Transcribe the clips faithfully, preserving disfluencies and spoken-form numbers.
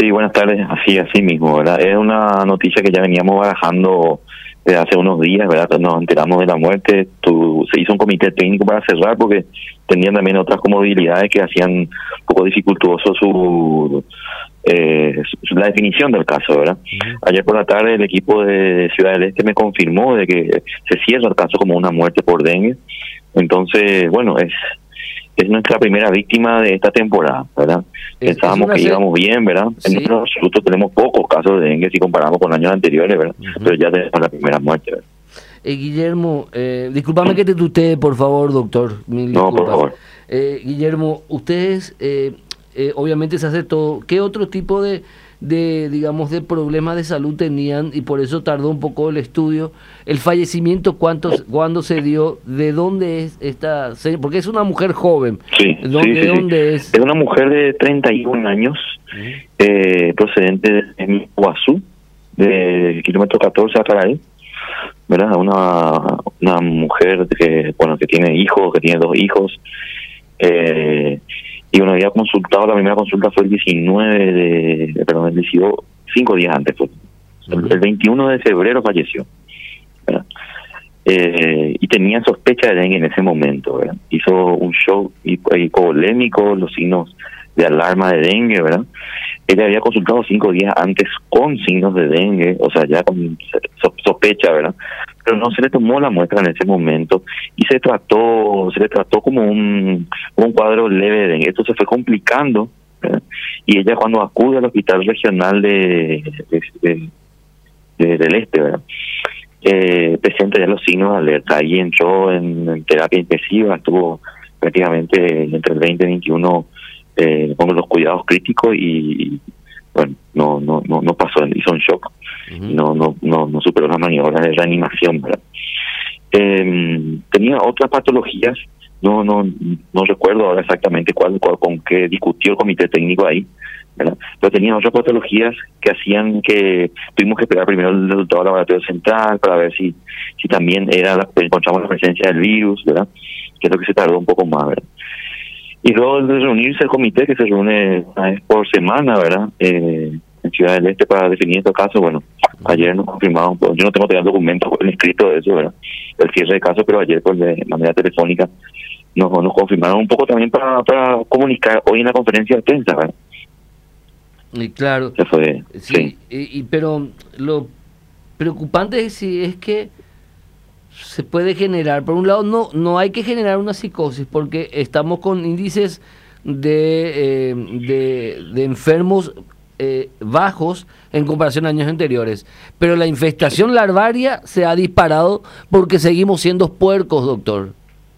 Sí, buenas tardes. Así, así mismo, ¿verdad? Es una noticia que ya veníamos barajando desde hace unos días, ¿verdad? Nos enteramos de la muerte. Tu, se hizo un comité técnico para cerrar porque tenían también otras comodidades que hacían un poco dificultuoso su, eh, su la definición del caso, ¿verdad? Uh-huh. Ayer por la tarde el equipo de Ciudad del Este me confirmó de que se cierra el caso como una muerte por dengue. Entonces, bueno, es es nuestra primera víctima de esta temporada, ¿verdad? Es, Pensábamos es que íbamos bien, ¿verdad? Sí. En nuestro absoluto tenemos pocos casos de dengue si comparamos con años anteriores, ¿verdad? Uh-huh. Pero ya tenemos la primera muerte, ¿verdad? Eh, Guillermo, eh, discúlpame que te tutee, por favor, doctor. Mil no, por favor. Eh, Guillermo, ustedes, eh, eh, obviamente se hace todo. ¿Qué otro tipo de, de, digamos, de problemas de salud tenían? Y por eso tardó un poco el estudio. El fallecimiento, ¿cuántos, ¿cuándo se dio? ¿De dónde es esta? Porque es una mujer joven. Sí, ¿Dónde, sí, sí, ¿dónde sí. es? Es una mujer de treinta y un años, ¿sí? eh, procedente de Iguazú, de kilómetro catorce a Caraí, ¿verdad? Una, una mujer que, bueno, que tiene hijos, que tiene dos hijos, eh, y bueno, había consultado, la primera consulta fue el diecinueve de, perdón, el dieciocho, cinco días antes fue. El, el veintiuno de febrero falleció, ¿verdad? Eh, y tenía sospecha de dengue en ese momento, ¿verdad? Hizo un show hipovolémico, los signos de alarma de dengue, ¿verdad? Ella había consultado cinco días antes con signos de dengue, o sea, ya con sospecha, ¿verdad? Pero no se le tomó la muestra en ese momento y se trató, se le trató como un, un cuadro leve de dengue. Esto se fue complicando, ¿verdad? Y ella cuando acude al hospital regional de, de, de, de del este, ¿verdad? Eh, presenta ya los signos de alerta. Ahí entró en, en terapia intensiva, estuvo prácticamente entre el veinte y veintiuno eh, con los cuidados críticos y bueno, no no no no pasó, hizo un shock, uh-huh. no no no no superó las maniobras de reanimación, ¿verdad? Eh, tenía otras patologías, no no no recuerdo ahora exactamente cuál, cuál con qué discutió el comité técnico ahí, ¿verdad? Pero tenía otras patologías que hacían que tuvimos que esperar primero el resultado del laboratorio central para ver si si también era la, encontramos la presencia del virus, ¿verdad? Que es lo que se tardó un poco más, ¿verdad? Y luego de reunirse el comité, que se reúne una vez por semana, ¿verdad? Eh, en Ciudad del Este para definir estos casos, bueno, ayer nos confirmaron, yo no tengo todavía documentos por el escrito de eso, ¿verdad? El cierre de casos, pero ayer por de manera telefónica nos, nos confirmaron un poco también para, para comunicar hoy en la conferencia de prensa, ¿verdad? Y claro, se fue, sí, sí. Y, y, pero lo preocupante es, si es que se puede generar, por un lado no no hay que generar una psicosis porque estamos con índices de, eh, de, de enfermos eh, bajos en comparación a años anteriores, pero la infestación larvaria se ha disparado porque seguimos siendo puercos, doctor.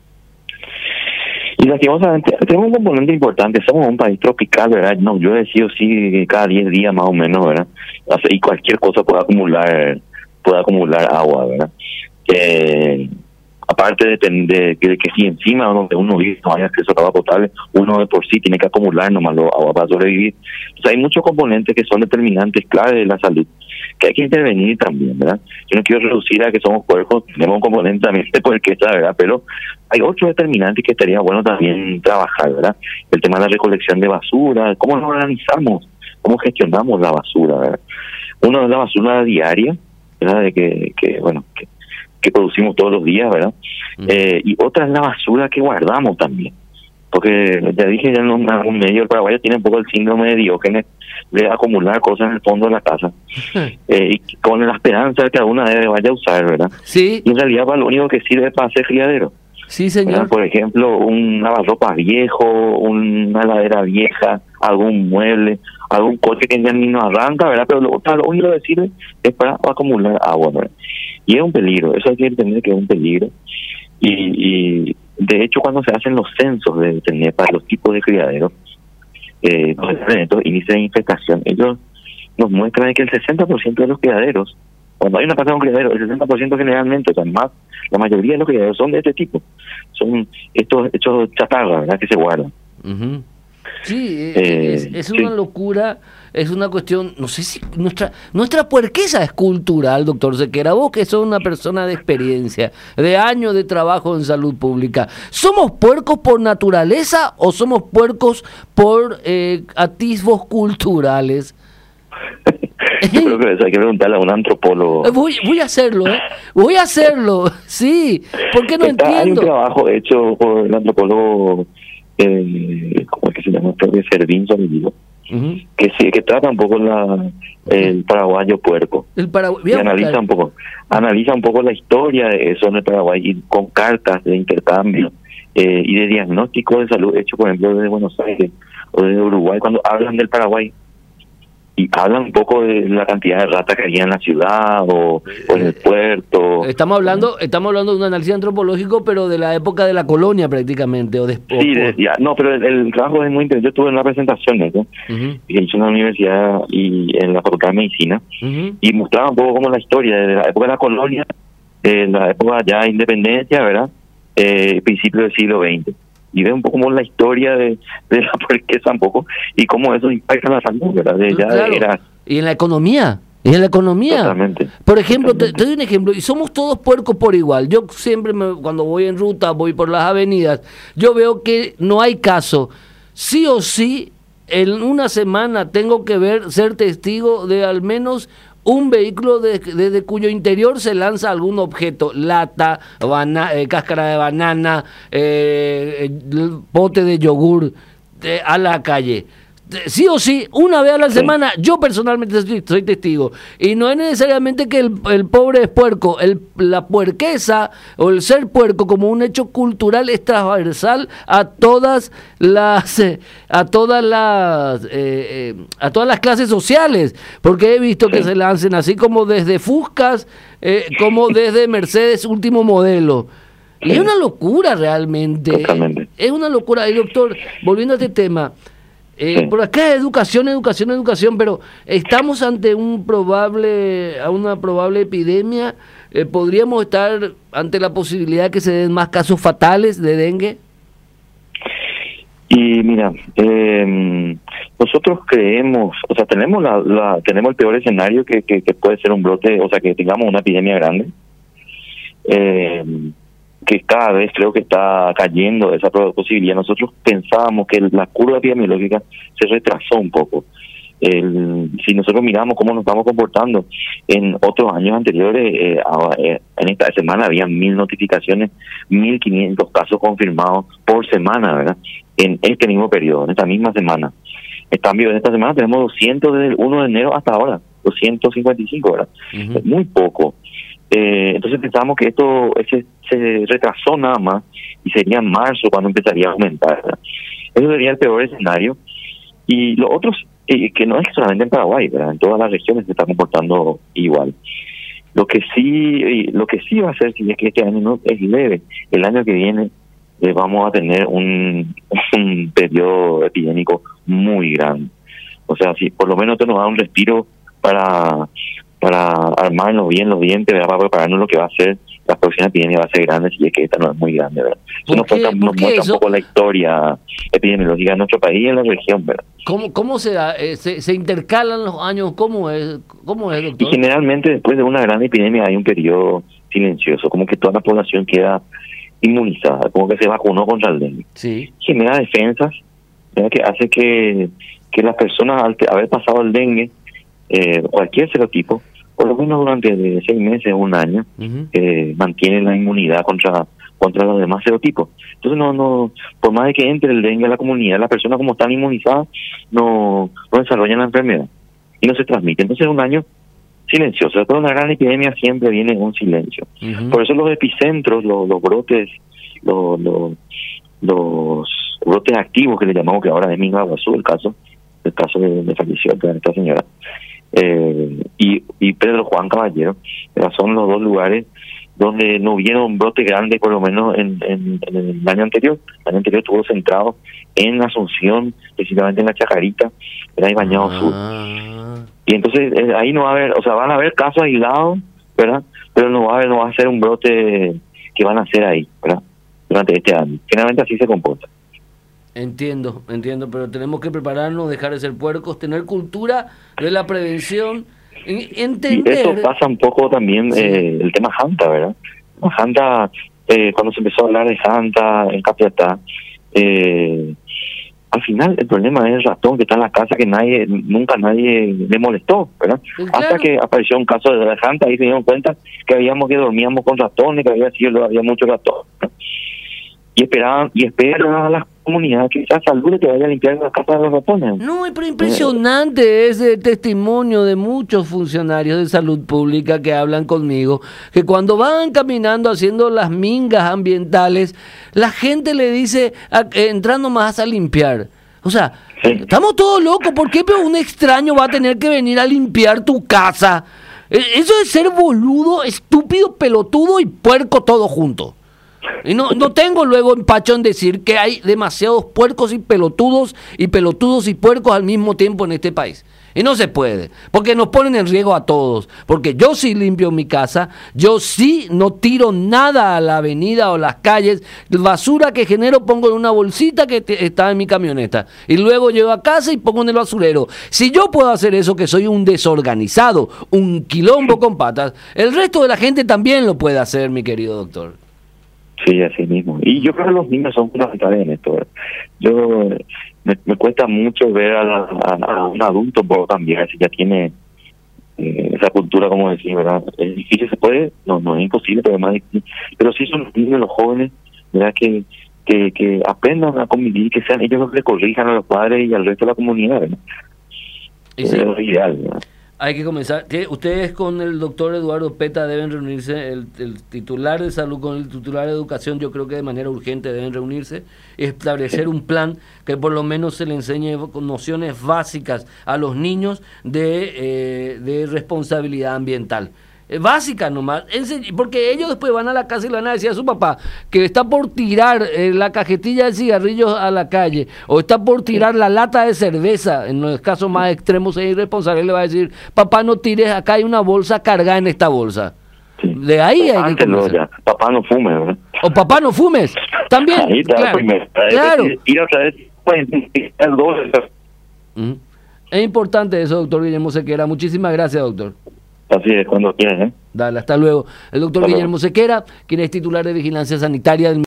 Y lastimosamente tenemos un componente importante, somos un país tropical, ¿verdad? No, yo decido sí cada diez días más o menos, ¿verdad? O sea, y cualquier cosa puede acumular puede acumular agua, ¿verdad? Eh, aparte de, de, de que si encima donde uno vive no hay acceso a agua potable, uno de por sí tiene que acumular nomás lo, agua para sobrevivir. O sea, hay muchos componentes que son determinantes clave de la salud que hay que intervenir también, ¿verdad? Yo no quiero reducir a que somos puercos, tenemos un componente también de puerqueza, ¿verdad? Pero hay otros determinantes que estaría bueno también trabajar, ¿verdad? El tema de la recolección de basura, cómo nos organizamos, cómo gestionamos la basura, ¿verdad? Uno es la basura diaria, ¿verdad? De que, que bueno, que que producimos todos los días, ¿verdad? Mm. Eh, y otra es la basura que guardamos también. Porque ya dije, ya en un medio del Paraguay tiene un poco el síndrome de Diógenes de acumular cosas en el fondo de la casa. eh, y con la esperanza de que alguna vez vaya a usar, ¿verdad? Sí. Y en realidad para lo único que sirve es para hacer criadero. Sí, señor. ¿Verdad? Por ejemplo, un lavarropas viejo, una heladera vieja, algún mueble, algún coche que ya ni nos arranca, ¿verdad? Pero lo, lo único que sirve es para acumular agua, ¿verdad? Y es un peligro, eso hay que entender que es un peligro. Y, y de hecho, cuando se hacen los censos de tener para los tipos de criaderos, eh, estos índices de infestación, ellos nos muestran que el sesenta por ciento de los criaderos, cuando hay una casa de un criadero, el sesenta por ciento generalmente, o sea, más, la mayoría de los criaderos son de este tipo. Son estos, estos chatarras, ¿verdad?, que se guardan. Uh-huh. Sí, eh, es, es una sí. locura, es una cuestión, no sé si nuestra nuestra puerqueza es cultural, doctor Sequera, vos que sos una persona de experiencia, de años de trabajo en salud pública, ¿somos puercos por naturaleza o somos puercos por eh, atisbos culturales? Yo creo que eso hay que preguntarle a un antropólogo. Voy, voy a hacerlo, ¿eh? Voy a hacerlo, sí. ¿Por qué no Está, entiendo? Hay un trabajo hecho por el antropólogo, eh, ¿cómo es que se llama? Creo que Servín Solidillo, uh-huh. que sí, que trata un poco la el paraguayo puerco. El paraguayo. Y analiza un poco, analiza un poco la historia de eso en el Paraguay, y con cartas de intercambio eh, y de diagnóstico de salud hecho, por ejemplo, desde Buenos Aires o desde Uruguay, cuando hablan del Paraguay. Y hablan un poco de la cantidad de ratas que había en la ciudad o, o en el puerto. Estamos hablando estamos hablando de un análisis antropológico, pero de la época de la colonia prácticamente. o de, Sí, de, ya, no, pero el, el trabajo es muy interesante. Yo estuve en una presentación ¿no? uh-huh. que hice en la universidad y en la Facultad de Medicina, uh-huh. y mostraba un poco como la historia de la época de la colonia, de la época ya de independencia, ¿verdad? Eh, principio del siglo veinte. Y ve un poco como la historia de, de la puerqueza un poco, y cómo eso impacta en la salud, ¿verdad? De, ya claro. era... Y en la economía, y en la economía. Totalmente. Por ejemplo, Totalmente. Te, te doy un ejemplo, y somos todos puercos por igual. Yo siempre, me, cuando voy en ruta, voy por las avenidas, yo veo que no hay caso. Sí o sí, en una semana tengo que ver, ser testigo de al menos un vehículo desde de, de cuyo interior se lanza algún objeto, lata, bana, eh, cáscara de banana, eh, eh, pote de yogur, eh, a la calle. Sí o sí, una vez a la sí. semana, yo personalmente soy, soy testigo. Y no es necesariamente que el, el pobre es puerco, el, la puerqueza o el ser puerco como un hecho cultural es transversal a todas las eh, a todas las eh, eh, a todas las clases sociales, porque he visto sí. que se lancen así como desde Fuscas, eh, como desde Mercedes último modelo. Sí. Y es una locura realmente. Totalmente. Es una locura. Y doctor, volviendo a este tema, Eh, sí. por acá educación, educación, educación, pero estamos ante un probable, a una probable epidemia. Eh, ¿Podríamos estar ante la posibilidad de que se den más casos fatales de dengue? Y mira, eh, nosotros creemos, o sea, tenemos la, la tenemos el peor escenario que, que, que puede ser un brote, o sea, que tengamos una epidemia grande. Eh, que cada vez creo que está cayendo esa posibilidad. Nosotros pensábamos que la curva epidemiológica se retrasó un poco. El, si nosotros miramos cómo nos estamos comportando en otros años anteriores, eh, eh, en esta semana había mil notificaciones, mil quinientos casos confirmados por semana, ¿verdad? En este mismo periodo, en esta misma semana. En cambio, en esta semana tenemos doscientos desde el uno de enero hasta ahora, doscientos cincuenta y cinco, ¿verdad? Uh-huh. Es muy poco. Eh, entonces pensamos que esto ese, se retrasó nada más y sería en marzo cuando empezaría a aumentar, ¿verdad? Eso sería el peor escenario. Y lo otro, eh, que no es solamente en Paraguay, ¿verdad? En todas las regiones se está comportando igual. Lo que sí lo que sí va a ser, si es que este año no es leve, el año que viene eh, vamos a tener un, un periodo epidémico muy grande. O sea, si por lo menos esto nos da un respiro para para armarnos bien los dientes, ¿verdad? Para prepararnos lo que va a ser la próxima epidemia, va a ser grande, si es que esta no es muy grande, ¿verdad? Eso nos, cuenta, nos muestra eso? un poco la historia epidemiológica de nuestro país y en la región, ¿verdad? ¿Cómo, cómo se da? Eh, se, ¿Se intercalan los años? ¿Cómo es, cómo es, doctor? Y generalmente después de una gran epidemia hay un periodo silencioso, como que toda la población queda inmunizada, como que se vacunó contra el dengue. Sí. Genera defensas, ¿verdad? Que hace que, que las personas, al haber pasado el dengue, Eh, cualquier serotipo, por lo menos durante de seis meses o un año, uh-huh. eh, mantiene la inmunidad contra contra los demás serotipos. Entonces, no no por más de que entre el dengue a la comunidad, las personas como están inmunizadas no, no desarrollan la enfermedad y no se transmite. Entonces, es un año silencioso. Después de una gran epidemia siempre viene un silencio. Uh-huh. Por eso los epicentros, los, los brotes, los, los, los brotes activos que le llamamos, que ahora es Minga Guazú, el caso, el caso de, de falleció de esta señora. Eh, y, y Pedro Juan Caballero, pero son los dos lugares donde no hubieron un brote grande, por lo menos en, en, en el año anterior. El año anterior estuvo centrado en Asunción, precisamente en la Chacarita, ¿verdad? Y Bañado ah. Sur. Y entonces eh, ahí no va a haber, o sea, van a haber casos aislados, ¿verdad? Pero no va a haber, no va a ser un brote que van a hacer ahí, ¿verdad? Durante este año. Generalmente así se comporta. Entiendo, entiendo, pero tenemos que prepararnos, dejar de ser puercos, tener cultura de la prevención, entender... Y eso pasa un poco también, sí. eh, el tema Janta, ¿verdad? Janta, eh, cuando se empezó a hablar de Janta en Capiatá, eh, al final el problema es el ratón que está en la casa, que nadie nunca nadie le molestó, ¿verdad? Pues Hasta claro. que apareció un caso de la Santa y se dieron cuenta que habíamos que dormíamos con ratones, que había sido había muchos ratones, ¿no? Y esperaban y esperan a las comunidades que esa salud que vaya a limpiar la casa de los ratones. No, pero impresionante ese testimonio de muchos funcionarios de salud pública que hablan conmigo, que cuando van caminando haciendo las mingas ambientales, la gente le dice, a, entrando más a limpiar. O sea, sí. Estamos todos locos, ¿por qué un extraño va a tener que venir a limpiar tu casa? Eso es ser boludo, estúpido, pelotudo y puerco todo junto. Y no, no tengo luego empacho en decir que hay demasiados puercos y pelotudos y pelotudos y puercos al mismo tiempo en este país. Y no se puede, porque nos ponen en riesgo a todos. Porque yo sí limpio mi casa, yo sí no tiro nada a la avenida o las calles. Basura que genero pongo en una bolsita que te, está en mi camioneta. Y luego llego a casa y pongo en el basurero. Si yo puedo hacer eso, que soy un desorganizado, un quilombo con patas, el resto de la gente también lo puede hacer, mi querido doctor. Sí, así mismo. Y yo creo que los niños son fundamentales en esto. Yo me, me cuesta mucho ver a, la, a, a un adulto por cambiar, si ya tiene eh, esa cultura, como decir, ¿verdad? Es difícil, se puede, no, no es imposible, pero es más difícil. Pero sí son los niños, los jóvenes, ¿verdad? Que, que, que aprendan a convivir, que sean ellos los que corrijan a los padres y al resto de la comunidad, ¿verdad? Y sí. Es lo ideal, ¿verdad? Hay que comenzar. Ustedes con el doctor Eduardo Peta deben reunirse, el, el titular de salud con el titular de educación, yo creo que de manera urgente deben reunirse, establecer un plan que por lo menos se le enseñe nociones básicas a los niños de, eh, de responsabilidad ambiental. Básica nomás, porque ellos después van a la casa y le van a decir a su papá que está por tirar eh, la cajetilla de cigarrillos a la calle o está por tirar la lata de cerveza, en los casos más extremos es irresponsable, le va a decir, papá no tires, acá hay una bolsa cargada en esta bolsa. Sí. De ahí hay que no, ya. Papá no fumes, ¿verdad? O papá no fumes, también. Ahí está, claro, primero. claro. Ir otra vez, pues, el doble. Uh-huh. Es importante eso, doctor Guillermo Sequera. Muchísimas gracias, doctor. Así es, cuando quieras, ¿eh? Dale, hasta luego. El doctor Guillermo Sequera, quien es titular de Vigilancia Sanitaria del